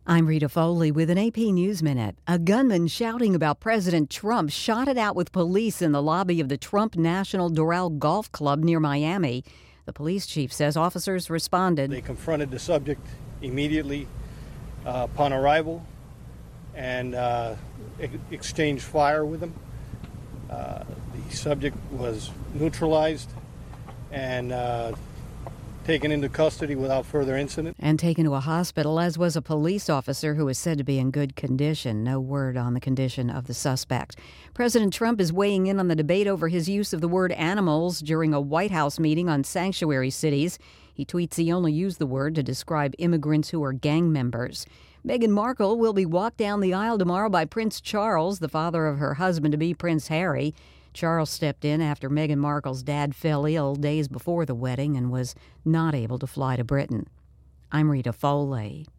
I'm Rita Foley with an AP News Minute. A gunman shouting about President Trump shot it out with police in the lobby of the Trump National Doral Golf Club near Miami. The police chief says officers responded. They confronted the subject immediately upon arrival and exchanged fire with him. The subject was neutralized and taken into custody without further incident. And taken to a hospital, as was a police officer who is said to be in good condition. No word on the condition of the suspect. President Trump is weighing in on the debate over his use of the word animals during a White House meeting on sanctuary cities. He tweets he only used the word to describe immigrants who are gang members. Meghan Markle will be walked down the aisle tomorrow by Prince Charles, the father of her husband-to-be Prince Harry. Charles stepped in after Meghan Markle's dad fell ill days before the wedding and was not able to fly to Britain. I'm Rita Foley.